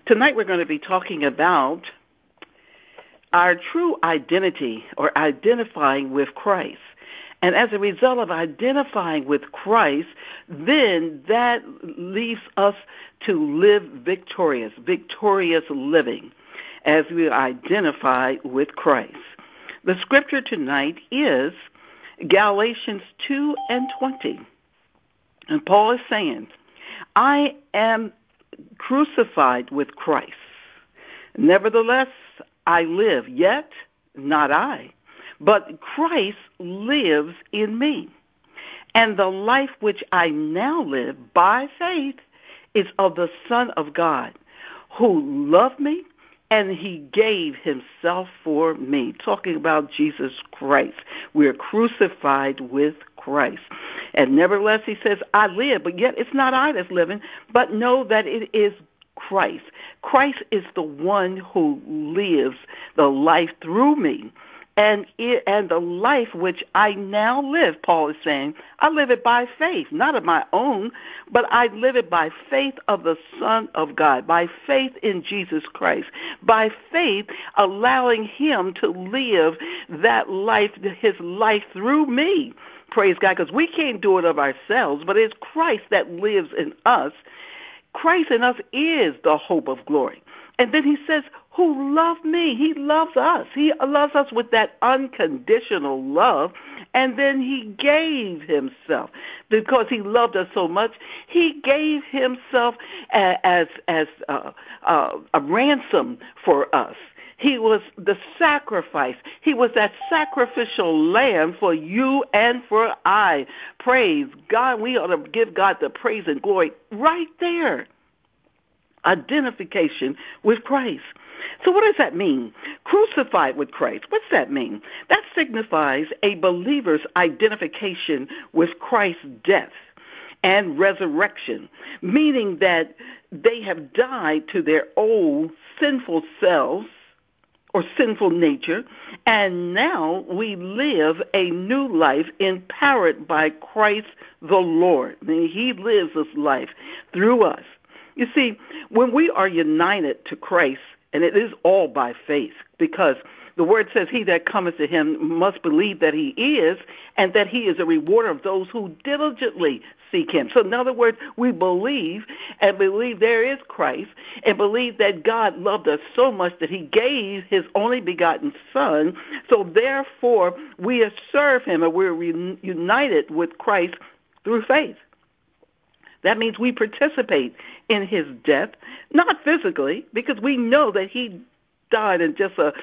Tonight we're going to be talking about our true identity or identifying with Christ. And as a result of identifying with Christ, then that leaves us to live victorious living as we identify with Christ. The scripture tonight is Galatians 2:20. And Paul is saying, I am crucified with Christ. Nevertheless, I live, yet not I, but Christ lives in me. And the life which I now live by faith is of the Son of God, who loved me and he gave himself for me. Talking about Jesus Christ. We're crucified with Christ. And nevertheless, he says, I live, but yet it's not I that's living, but know that it is Christ. Christ is the one who lives the life through me. And the life which I now live, Paul is saying, I live it by faith, not of my own, but I live it by faith of the Son of God, by faith in Jesus Christ, by faith allowing him to live that life, his life through me. Praise God, because we can't do it of ourselves, but it's Christ that lives in us. Christ in us is the hope of glory. And then he says, who loved me? He loves us. He loves us with that unconditional love. And then he gave himself. Because he loved us so much, he gave himself as a ransom for us. He was the sacrifice. He was that sacrificial lamb for you and for I. Praise God. We ought to give God the praise and glory right there. Identification with Christ. So what does that mean? Crucified with Christ. What's that mean? That signifies a believer's identification with Christ's death and resurrection, meaning that they have died to their old sinful selves or sinful nature, and now we live a new life empowered by Christ the Lord. I mean, he lives this life through us. You see, when we are united to Christ, and it is all by faith, because the word says, he that cometh to him must believe that he is, and that he is a rewarder of those who diligently seek him. So in other words, we believe and believe there is Christ, and believe that God loved us so much that he gave his only begotten Son. So therefore, we serve him, and we're united with Christ through faith. That means we participate in his death, not physically, because we know that he died in just an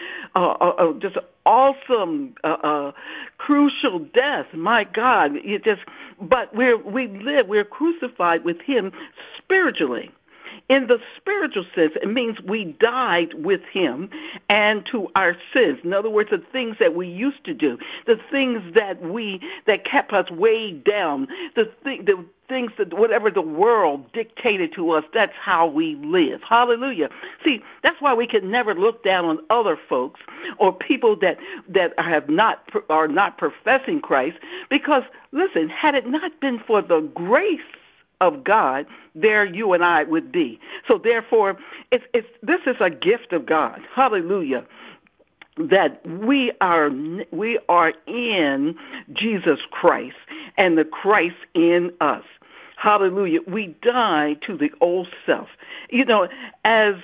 awesome, crucial death. My God, but we're crucified with him spiritually. In the spiritual sense, it means we died with him and to our sins. In other words, the things that we used to do, the things that kept us weighed down, the things that whatever the world dictated to us, that's how we live. Hallelujah. See, that's why we can never look down on other folks or people that are not professing Christ, because listen, had it not been for the grace of God, there you and I would be. So therefore, this is a gift of God. Hallelujah. That we are in Jesus Christ and the Christ in us. Hallelujah. We die to the old self. You know, as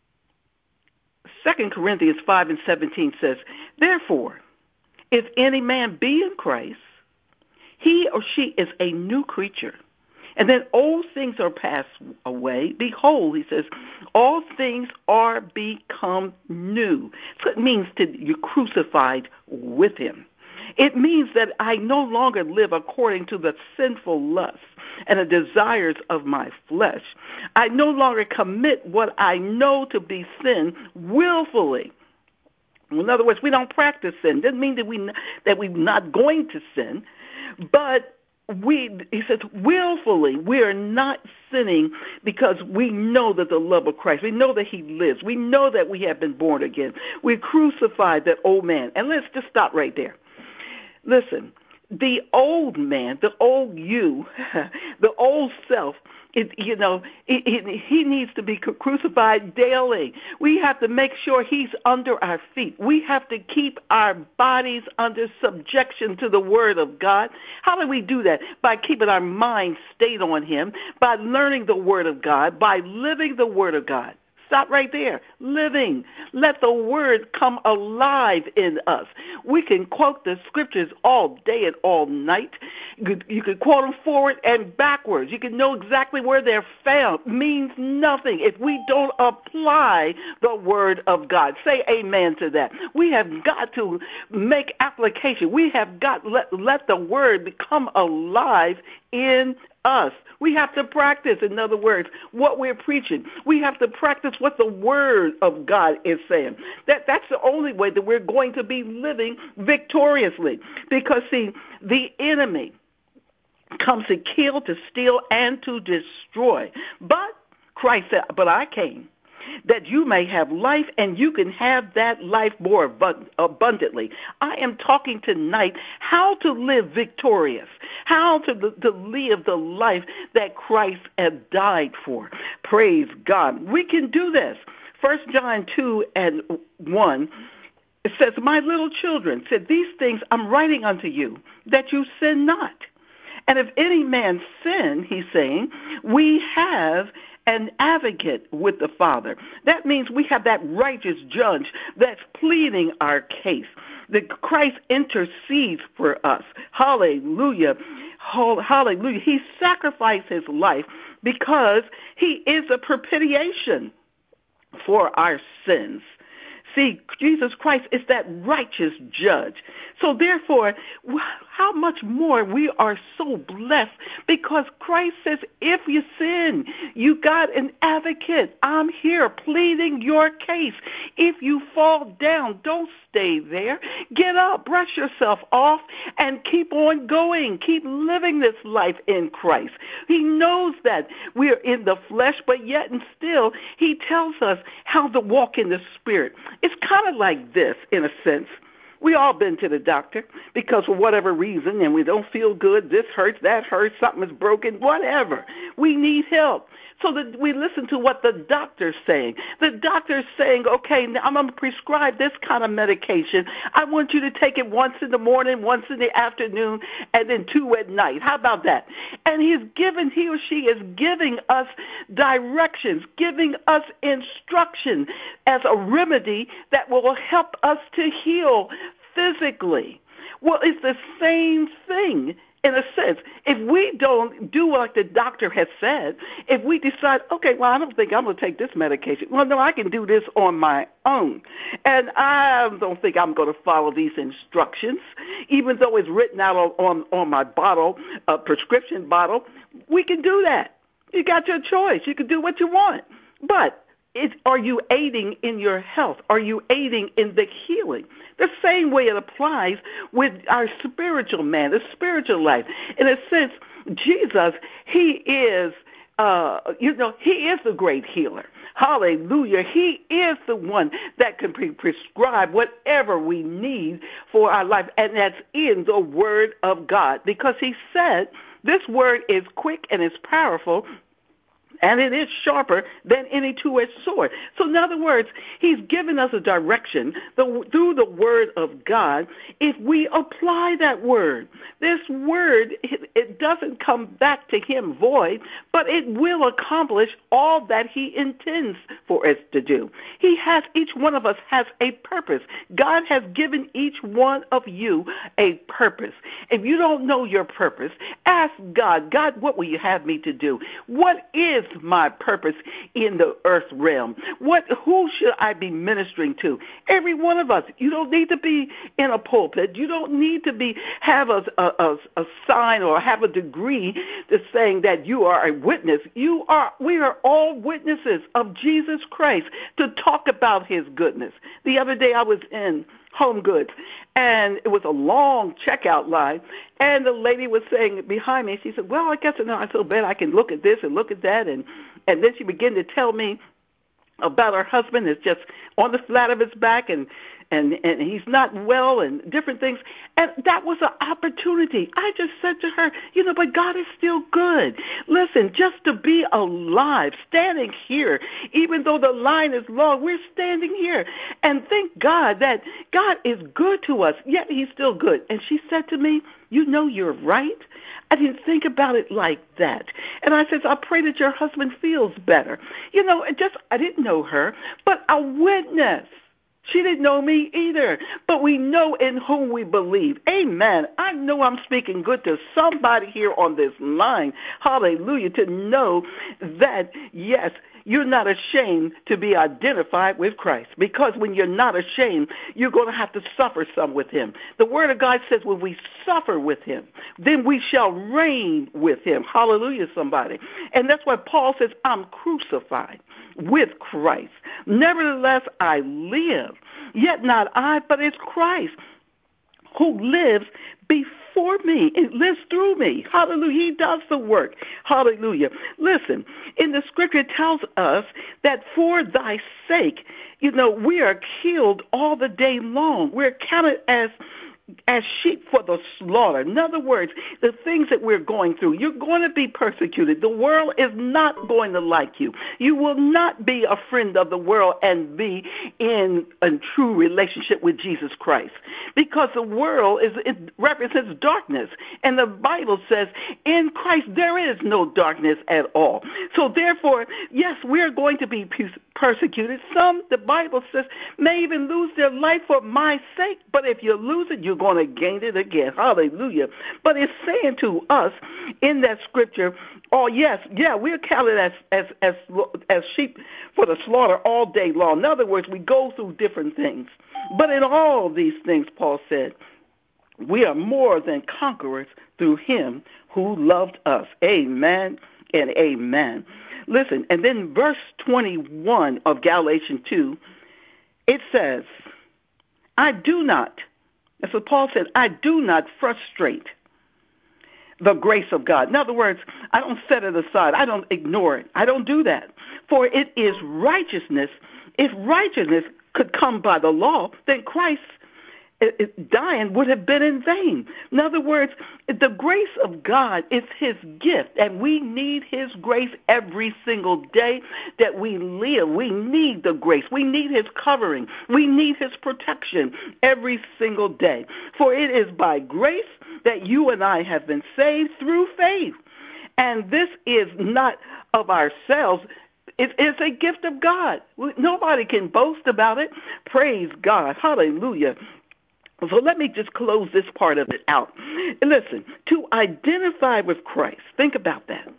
2 Corinthians 5:17 says, therefore, if any man be in Christ, he or she is a new creature. And then old things are passed away. Behold, he says, all things are become new. So it means you're crucified with him. It means that I no longer live according to the sinful lusts and the desires of my flesh. I no longer commit what I know to be sin willfully. In other words, we don't practice sin. Doesn't mean that we're not going to sin, but he says, willfully, we are not sinning because we know that the love of Christ, we know that he lives, we know that we have been born again. We crucified that old man. And let's just stop right there. Listen, the old man, the old you, the old self, he needs to be crucified daily. We have to make sure he's under our feet. We have to keep our bodies under subjection to the Word of God. How do we do that? By keeping our mind stayed on him, by learning the Word of God, by living the Word of God. Stop right there. Living. Let the word come alive in us. We can quote the scriptures all day and all night. You can quote them forward and backwards. You can know exactly where they're found. Means nothing if we don't apply the word of God. Say amen to that. We have got to make application. We have got let the word become alive in us. We have to practice, in other words, what we're preaching. We have to practice what the Word of God is saying. That's the only way that we're going to be living victoriously. Because, see, the enemy comes to kill, to steal, and to destroy. But Christ said, but I came that you may have life, and you can have that life more abundantly. I am talking tonight how to live victorious, how to live the life that Christ had died for. Praise God. We can do this. 1 John 2:1, it says, my little children, said, these things I'm writing unto you, that you sin not. And if any man sin, he's saying, we have an advocate with the Father. That means we have that righteous judge that's pleading our case. That Christ intercedes for us. Hallelujah. Hallelujah. He sacrificed his life because he is a propitiation for our sins. See, Jesus Christ is that righteous judge. So therefore, how much more we are so blessed because Christ says, if you sin, you got an advocate. I'm here pleading your case. If you fall down, don't stay there. Get up, brush yourself off, and keep on going. Keep living this life in Christ. He knows that we're in the flesh, but yet and still, he tells us how to walk in the Spirit. It's kind of like this, in a sense. We all been to the doctor because for whatever reason, and we don't feel good, this hurts, that hurts, something is broken, whatever. We need help. So that we listen to what the doctor's saying. The doctor's saying, okay, now I'm going to prescribe this kind of medication. I want you to take it once in the morning, once in the afternoon, and then 2 at night. How about that? And he or she is giving us directions, giving us instruction as a remedy that will help us to heal physically. Well, it's the same thing. In a sense, if we don't do like the doctor has said, if we decide, okay, well, I don't think I'm going to take this medication. Well, no, I can do this on my own. And I don't think I'm going to follow these instructions, even though it's written out on my bottle, prescription bottle. We can do that. You got your choice. You can do what you want. But are you aiding in your health? Are you aiding in the healing? The same way it applies with our spiritual man, the spiritual life. In a sense, Jesus, he is, he is the great healer. Hallelujah. He is the one that can prescribe whatever we need for our life, and that's in the Word of God. Because he said this Word is quick and it's powerful, and it is sharper than any two-edged sword. So in other words, he's given us a direction through the Word of God. If we apply that Word, this Word, it doesn't come back to him void, but it will accomplish all that he intends for us to do. Each one of us has a purpose. God has given each one of you a purpose. If you don't know your purpose, ask God, what will you have me to do? What is my purpose in the earth realm? Who should I be ministering to? Every one of us. You don't need to be in a pulpit. You don't need to have a sign or have a degree that's saying that you are a witness. We are all witnesses of Jesus Christ to talk about his goodness. The other day I was in Home Goods, and it was a long checkout line, and the lady was saying behind me, she said, well, I guess I feel bad. I can look at this and look at that, and then she began to tell me about her husband that's just on the flat of his back, and and he's not well and different things. And that was an opportunity. I just said to her, but God is still good. Listen, just to be alive, standing here, even though the line is long, we're standing here. And thank God that God is good to us, yet he's still good. And she said to me, you're right. I didn't think about it like that. And I said, I pray that your husband feels better. I didn't know her, but a witness. She didn't know me either, but we know in whom we believe. Amen. I know I'm speaking good to somebody here on this line. Hallelujah. To know that, yes, you're not ashamed to be identified with Christ, because when you're not ashamed, you're going to have to suffer some with him. The Word of God says when we suffer with him, then we shall reign with him. Hallelujah, somebody. And that's why Paul says, I'm crucified with Christ. Nevertheless, I live, yet not I, but it's Christ who lives before me. It lives through me. Hallelujah. He does the work. Hallelujah. Listen, in the scripture it tells us that for thy sake, we are killed all the day long. We're counted as sheep for the slaughter. In other words, the things that we're going through, you're going to be persecuted. The world is not going to like you. You will not be a friend of the world and be in a true relationship with Jesus Christ, because the world it represents darkness, and the Bible says in Christ there is no darkness at all. So therefore, yes, we're going to be persecuted. Some, the Bible says, may even lose their life for my sake, but if you lose it, you're going to gain it again. Hallelujah. But it's saying to us in that scripture, we're counted as sheep for the slaughter all day long. In other words, we go through different things. But in all these things, Paul said, we are more than conquerors through him who loved us. Amen and amen. Listen, and then verse 21 of Galatians 2, it says, that's what Paul said, I do not frustrate the grace of God. In other words, I don't set it aside. I don't ignore it. I don't do that. For it is righteousness. If righteousness could come by the law, then Christ dying would have been in vain. In other words, the grace of God is his gift, and we need his grace every single day that we live. We need the grace. We need his covering. We need his protection every single day. For it is by grace that you and I have been saved through faith. And this is not of ourselves. It is a gift of God. Nobody can boast about it. Praise God. Hallelujah. So let me just close this part of it out. Listen, to identify with Christ, think about that.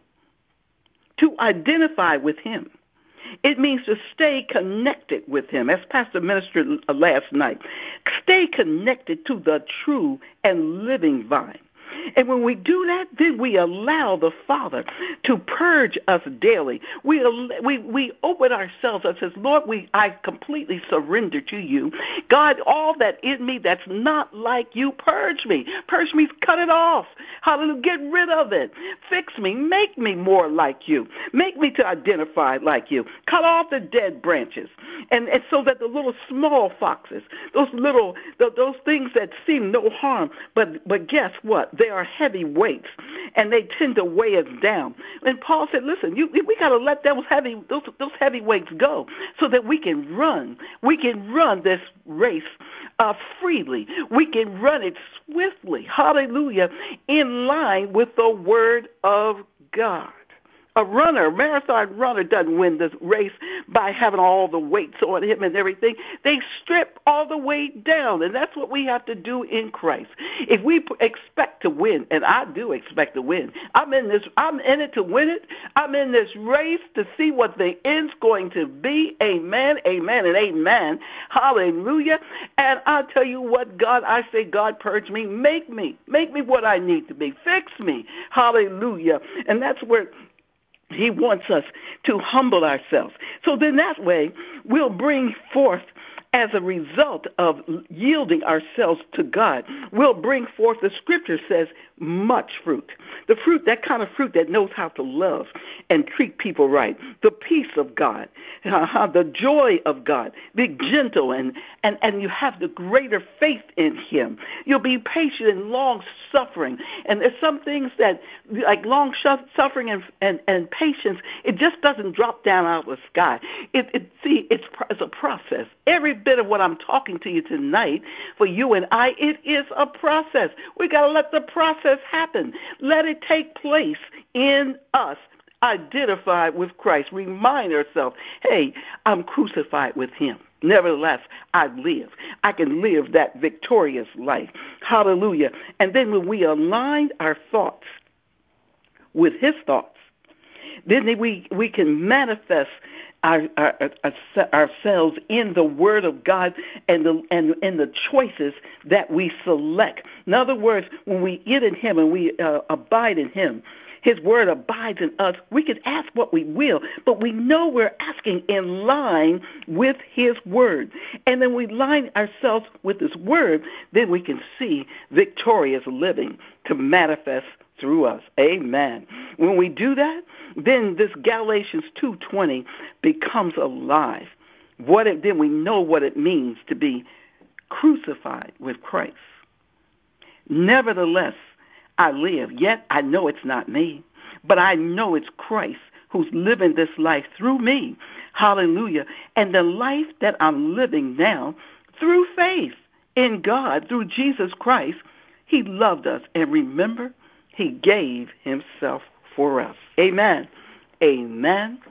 To identify with him, it means to stay connected with him, as Pastor ministered last night. Stay connected to the true and living vine. And when we do that, then we allow the Father to purge us daily. We open ourselves and says, Lord, I completely surrender to you. God, all that in me that's not like you, purge me. Purge me, cut it off. Hallelujah, get rid of it. Fix me, make me more like you. Make me to identify like you. Cut off the dead branches. And so that the little small foxes, those things that seem no harm, but guess what? They are heavy weights, and they tend to weigh us down. And Paul said, listen, we got to let those heavy weights go so that we can run. We can run this race freely. We can run it swiftly, hallelujah, in line with the Word of God. A marathon runner doesn't win this race by having all the weights on him and everything. They strip all the weight down, and that's what we have to do in Christ. If we expect to win, and I do expect to win, I'm in it to win it. I'm in this race to see what the end's going to be. Amen, amen, and amen. Hallelujah. And I'll tell you what, God, I say, God, purge me. Make me what I need to be. Fix me. Hallelujah. And that's where he wants us to humble ourselves. So then that way we'll bring forth as a result of yielding ourselves to God, we'll bring forth, the scripture says, much fruit. The fruit, that kind of fruit that knows how to love and treat people right. The peace of God, the joy of God. Be gentle and you have the greater faith in Him. You'll be patient and long-suffering. And there's some things that, like long-suffering and patience, it just doesn't drop down out of the sky. It's a process. Every bit of what I'm talking to you tonight, for you and I, it is a process. We got to let the process happen. Let it take place in us. Identify with Christ. Remind ourselves, hey, I'm crucified with Him. Nevertheless, I live. I can live that victorious life. Hallelujah. And then when we align our thoughts with His thoughts, then we can manifest ourselves in the Word of God and the choices that we select. In other words, when we get in Him and we abide in Him, His Word abides in us. We can ask what we will, but we know we're asking in line with His Word. And then we line ourselves with His Word, then we can see victorious living to manifest through us. Amen. When we do that, then this Galatians 2:20 becomes alive. Then we know what it means to be crucified with Christ. Nevertheless, I live, yet I know it's not me, but I know it's Christ who's living this life through me. Hallelujah. And the life that I'm living now through faith in God, through Jesus Christ, He loved us. And remember, He gave Himself for us. Amen. Amen.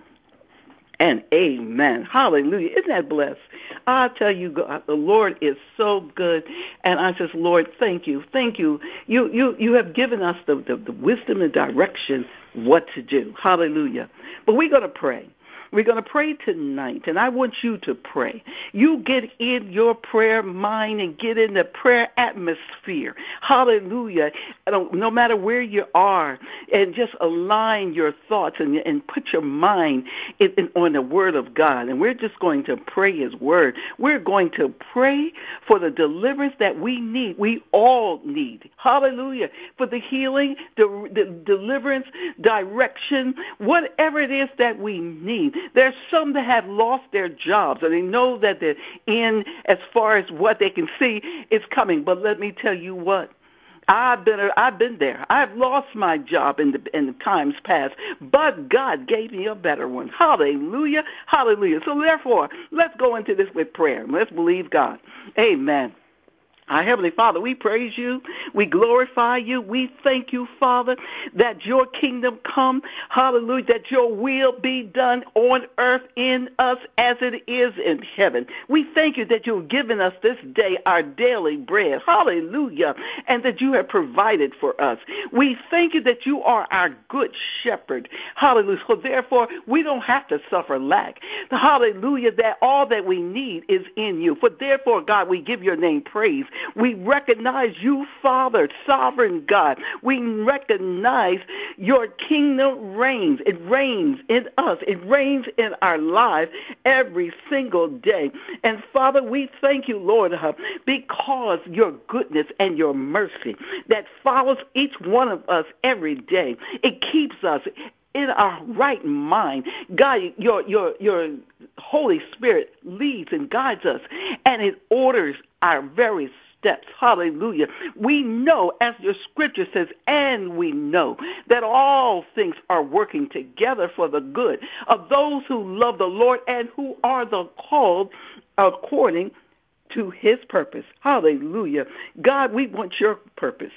And amen. Hallelujah. Isn't that blessed? I tell you, God, the Lord is so good. And I just, Lord, thank you. Thank you. You have given us the wisdom and direction what to do. Hallelujah. But we're going to pray. We're going to pray tonight, and I want you to pray. You get in your prayer mind and get in the prayer atmosphere. Hallelujah. No matter where you are, and just align your thoughts and put your mind on the Word of God. And we're just going to pray His Word. We're going to pray for the deliverance that we need. We all need. Hallelujah. For the healing, the deliverance, direction, whatever it is that we need. There's some that have lost their jobs, and they know that the end, as far as what they can see, is coming. But let me tell you what. I've been there. I've lost my job in the times past, but God gave me a better one. Hallelujah. Hallelujah. So therefore, let's go into this with prayer. Let's believe God. Amen. Our Heavenly Father, we praise you. We glorify you. We thank you, Father, that your kingdom come. Hallelujah. That your will be done on earth in us as it is in heaven. We thank you that you've given us this day our daily bread. Hallelujah. And that you have provided for us. We thank you that you are our good shepherd. Hallelujah. So therefore, we don't have to suffer lack. Hallelujah. That all that we need is in you. For therefore, God, we give your name praise. We recognize you, Father, sovereign God. We recognize your kingdom reigns. It reigns in us. It reigns in our lives every single day. And Father, we thank you, Lord, because your goodness and your mercy that follows each one of us every day. It keeps us in our right mind. God, your Holy Spirit leads and guides us, and it orders our very steps. Hallelujah. We know, as your scripture says, and we know that all things are working together for the good of those who love the Lord and who are the called according to his purpose. Hallelujah. God, we want your purpose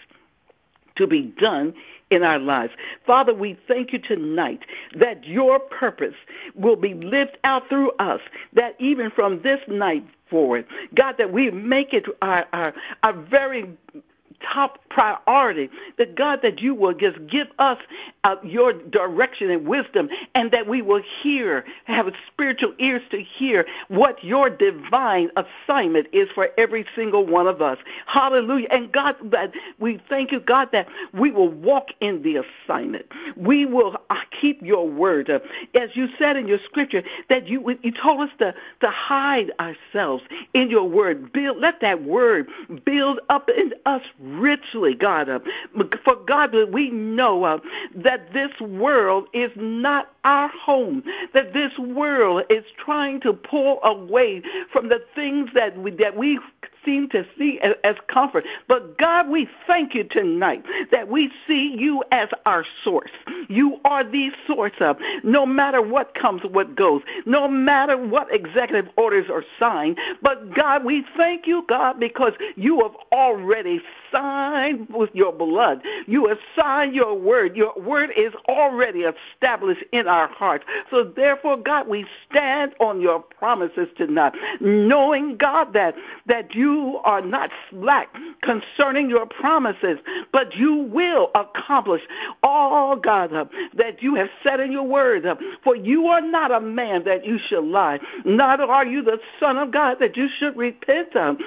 to be done in our lives. Father, we thank you tonight that your purpose will be lived out through us, that even from this night forward, God, that we make it our very top priority. That God, that you will just give us your direction and wisdom, and that we will hear, have spiritual ears to hear what your divine assignment is for every single one of us. Hallelujah. And God, that we thank you, God, that we will walk in the assignment. We will keep your word. As you said in your scripture, that you told us to hide ourselves in your word. Let that word build up in us richly, God. For God, we know that this world is not our home, that this world is trying to pull away from the things that we seem to see as comfort. But God, we thank you tonight that we see you as our source. You are the source of no matter what comes, what goes, no matter what executive orders are signed. But God, we thank you, God, because you have already signed with your blood. You have signed your word. Your word is already established in our hearts. So therefore, God, we stand on your promises tonight, knowing, God, that you are not slack concerning your promises, but you will accomplish all, God, that you have said in your word. For you are not a man that you should lie, neither are you the Son of God that you should repent.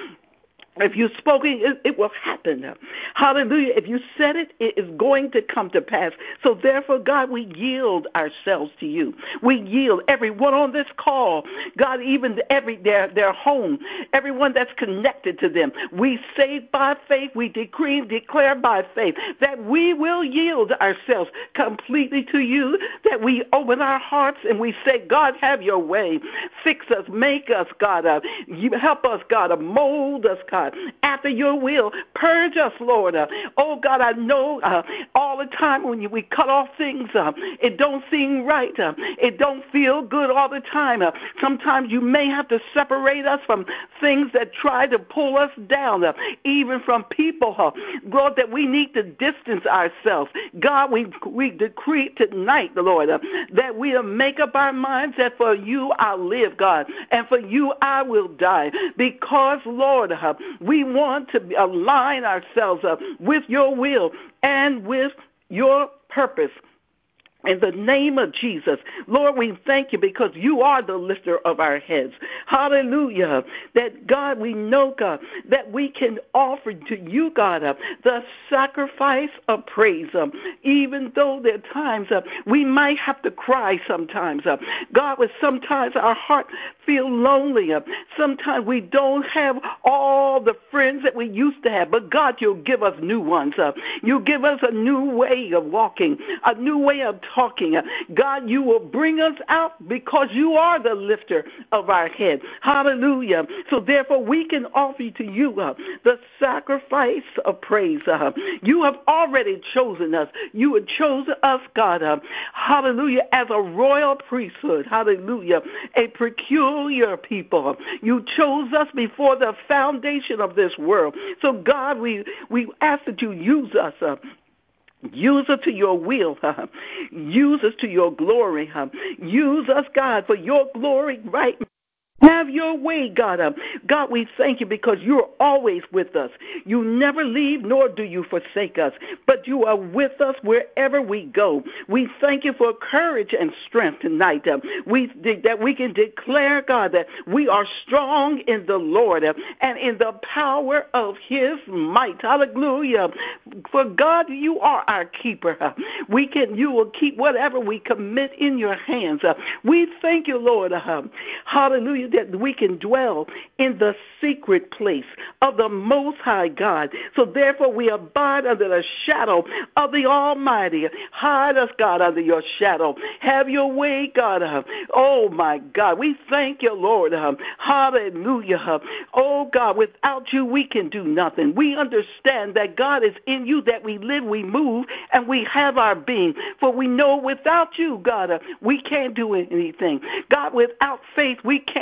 If you spoke it, it will happen. Hallelujah. If you said it, it is going to come to pass. So therefore, God, we yield ourselves to you. We yield everyone on this call, God, even their home, everyone that's connected to them. We say by faith, we decree and declare by faith that we will yield ourselves completely to you, that we open our hearts and we say, God, have your way. Fix us, make us, God. Help us, God, mold us, God, after your will. Purge us, Lord. Oh, God, I know all the time when we cut off things, it don't seem right. It don't feel good all the time. Sometimes you may have to separate us from things that try to pull us down, even from people, Lord, that we need to distance ourselves. God, we decree tonight, Lord, that we'll make up our minds that for you I'll live, God, and for you I will die. Because, Lord, we want to align ourselves with your will and with your purpose. In the name of Jesus, Lord, we thank you because you are the lifter of our heads. Hallelujah. That, God, we know, God, that we can offer to you, God, the sacrifice of praise. Even though there are times we might have to cry sometimes. God, with sometimes our heart feel lonely. Sometimes we don't have all the friends that we used to have. But, God, you'll give us new ones. You give us a new way of walking, a new way of talking. God, you will bring us out because you are the lifter of our head. Hallelujah. So therefore we can offer to you the sacrifice of praise. You have already chosen us. You have chosen us, God, hallelujah, as a royal priesthood. Hallelujah. A peculiar people. You chose us before the foundation of this world. So God, we ask that you use us. Use us to your will. Use us to your glory. Use us, God, for your glory right now. Have your way, God. God, we thank you because you're always with us. You never leave nor do you forsake us, but you are with us wherever we go. We thank you for courage and strength tonight. That we can declare, God, that we are strong in the Lord and in the power of his might. Hallelujah. For God, you are our keeper. You will keep whatever we commit in your hands. We thank you, Lord. Hallelujah, that we can dwell in the secret place of the Most High God. So therefore we abide under the shadow of the Almighty. Hide us, God, under your shadow. Have your way, God. Oh, my God. We thank you, Lord. Hallelujah. Oh, God, without you we can do nothing. We understand that God is in you, that we live, we move, and we have our being. For we know without you, God, we can't do anything. God, without faith, we can't please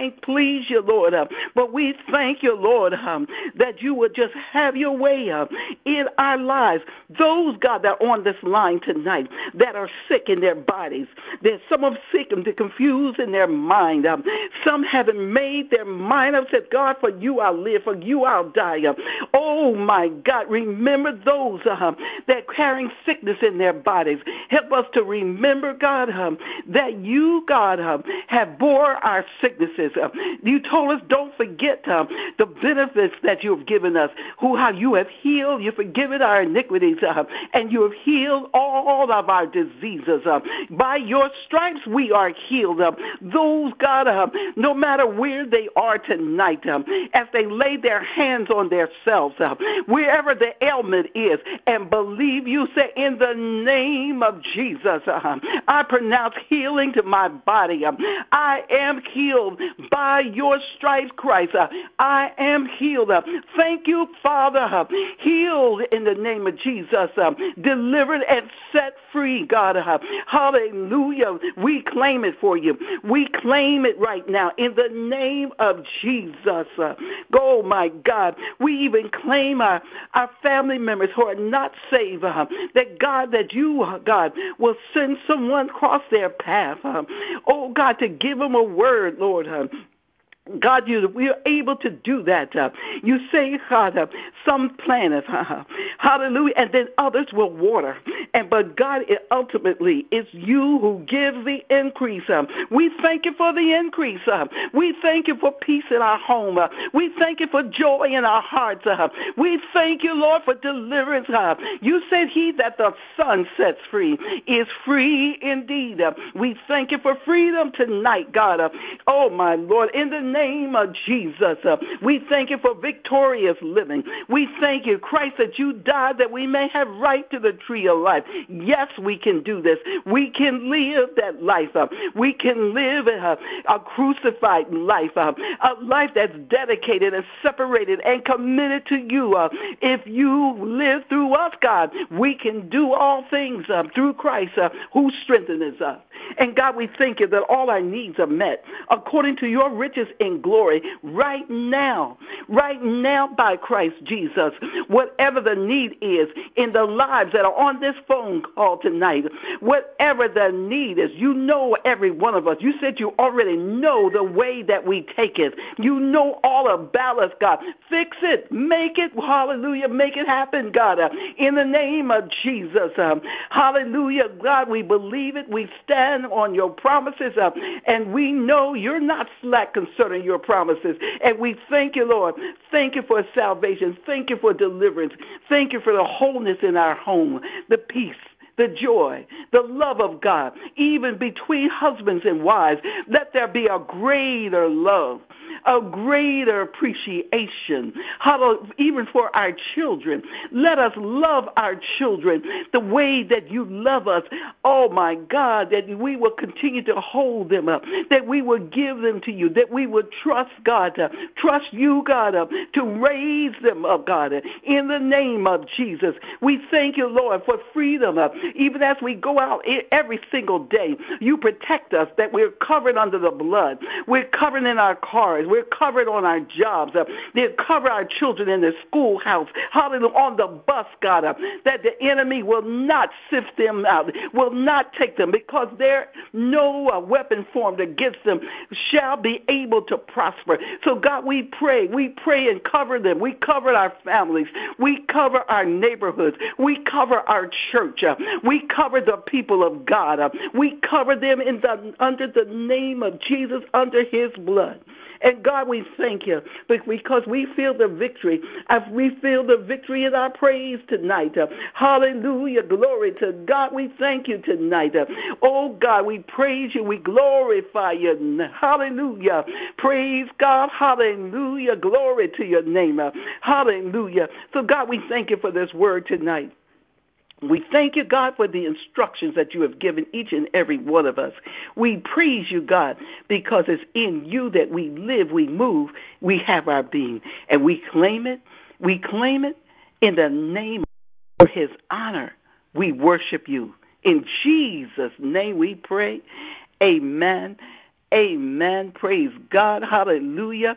praise you, Lord. But we thank you, Lord, that you would just have your way in our lives. Those, God, that are on this line tonight that are sick in their bodies. There's some of sick and they're confused in their mind. Some haven't made their mind up, said, God, for you I'll live, for you I'll die. Oh, my God, remember those that are carrying sickness in their bodies. Help us to remember, God, that you, God, have bore our sicknesses. You told us don't forget the benefits that you have given us, how you have healed, you've forgiven our iniquities, and you have healed all of our diseases. By your stripes we are healed. Those, God, no matter where they are tonight, as they lay their hands on themselves, wherever the ailment is, and believe you, say, in the name of Jesus, I pronounce healing to my body. I am healed by your stripes, Christ. I am healed. Thank you, Father. Healed in the name of Jesus. Delivered and set free, God. Hallelujah. We claim it for you. We claim it right now in the name of Jesus. Oh, my God. We even claim our family members who are not saved, that God, that you, God, will send someone across their path. Oh, God, to give them a word, Lord. God, we are able to do that. You say, God, some plant it, hallelujah, and then others will water. But God, ultimately, it's you who gives the increase. We thank you for the increase. We thank you for peace in our home. We thank you for joy in our hearts. We thank you, Lord, for deliverance. You said he that the Son sets free is free indeed. We thank you for freedom tonight, God. Oh, my Lord, in the name of Jesus, we thank you for victorious living. We thank you, Christ, that you died that we may have right to the tree of life. Yes, we can do this. We can live that life. We can live a crucified life, a life that's dedicated and separated and committed to you. If you live through us, God, we can do all things through Christ who strengthens us. And God, we thank you that all our needs are met according to your riches in glory right now by Christ Jesus. Whatever the need is in the lives that are on this phone call tonight, whatever the need is, you know every one of us. You said you already know the way that we take it. You know all about us, God. Fix it. Make it, hallelujah, make it happen, God, in the name of Jesus. Hallelujah, God, we believe it. We stand on your promises, and we know you're not slack concerning your promises. And we thank you, Lord. Thank you for salvation. Thank you for deliverance. Thank you for the wholeness in our home, the peace, the joy, the love of God, even between husbands and wives. Let there be a greater love, a greater appreciation, even for our children. Let us love our children the way that you love us. Oh, my God, that we will continue to hold them up, that we will give them to you, that we will trust God, trust you, God, to raise them up, God, in the name of Jesus. We thank you, Lord, for freedom. Even as we go out every single day, you protect us, that we're covered under the blood. We're covered in our cars. We're covered on our jobs. They cover our children in the schoolhouse. Hallelujah, on the bus, God, that the enemy will not sift them out, will not take them, because there no weapon formed against them shall be able to prosper. So, God, we pray and cover them. We cover our families. We cover our neighborhoods. We cover our church. We cover the people of God. We cover them under the name of Jesus, under his blood. And God, we thank you because we feel the victory. We feel the victory in our praise tonight. Hallelujah. Glory to God. We thank you tonight. Oh, God, we praise you. We glorify you. Hallelujah. Praise God. Hallelujah. Glory to your name. Hallelujah. So, God, we thank you for this word tonight. We thank you, God, for the instructions that you have given each and every one of us. We praise you, God, because it's in you that we live, we move, we have our being. And we claim it in the name of his honor. We worship you. In Jesus' name we pray. Amen. Amen. Praise God. Hallelujah.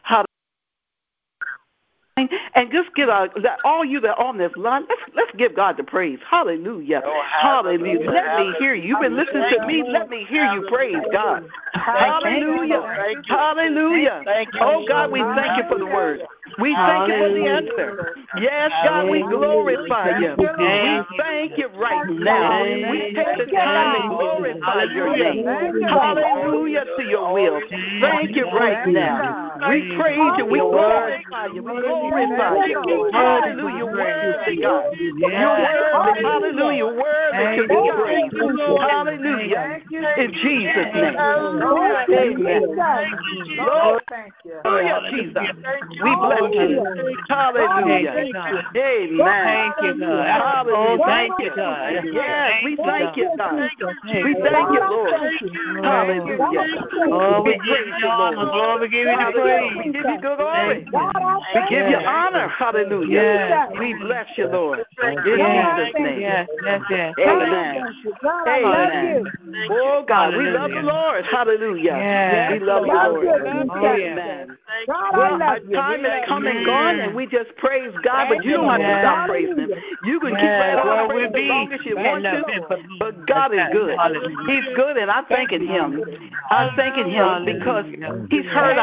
And just give all you that are on this line, let's give God the praise. Hallelujah. Hallelujah. Let me hear you. You've been listening to me. Let me hear you praise God. Hallelujah. Hallelujah. Oh, God, we thank you for the word. We thank you for the answer. Yes, God, we glorify you. We thank you right now. We take the time and glorify your name. Hallelujah to your will. Thank you right now. We praise you. We glorify you. We glorify you. Hallelujah. Worthy God. You're worthy. Hallelujah. Worthy to be praised. Hallelujah. In Jesus' name. Amen. Lord, hallelujah, Jesus. We bless you. Hallelujah. Amen. Thank you, God. Hallelujah. Thank you, God. Yes, we thank you, God. We thank you, Lord. Hallelujah. Oh, we We give praise you you, Lord. honor. Lord, we give you the Hallelujah. praise. We give you glory. We Thank give you honor. Hallelujah. We bless you, Lord. In Jesus' name. Yes. Amen. Amen. Oh, God, we love the Hallelujah. Lord. Hallelujah. Yes. We love you, Lord. Oh, yeah. Amen. Well, our time has come and gone, and we just praise God, but you don't have to stop praising Him. You can keep right on praising as long as you want to, but God is good. He's good, and I'm thanking Him. I'm thanking Him because He's heard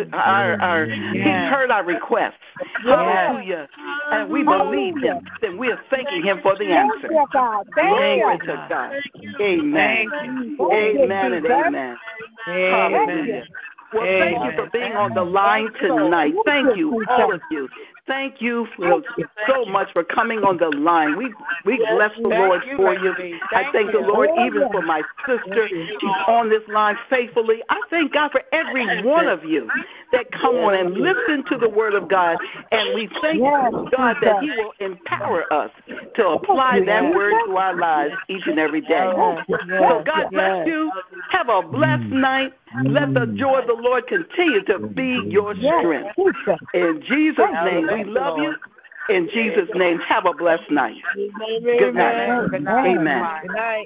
He's heard our requests. Hallelujah. And we believe Him, and we are thanking Him for the answer. Glory to God. Amen. Amen and amen. Hallelujah. Well, thank you for being on the line tonight. Thank you, all of you. Thank you so much for coming on the line. We bless the Lord for you. I thank the Lord even for my sister. She's on this line faithfully. I thank God for every one of you that come on and listen to the word of God. And we thank God that He will empower us to apply that word to our lives each and every day. So God bless you. Have a blessed night. Let the joy of the Lord continue to be your strength. In Jesus' name, we love you. In Jesus' name, have a blessed night. Good night. Amen. Good night.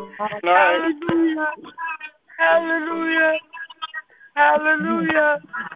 Hallelujah. Hallelujah. Hallelujah.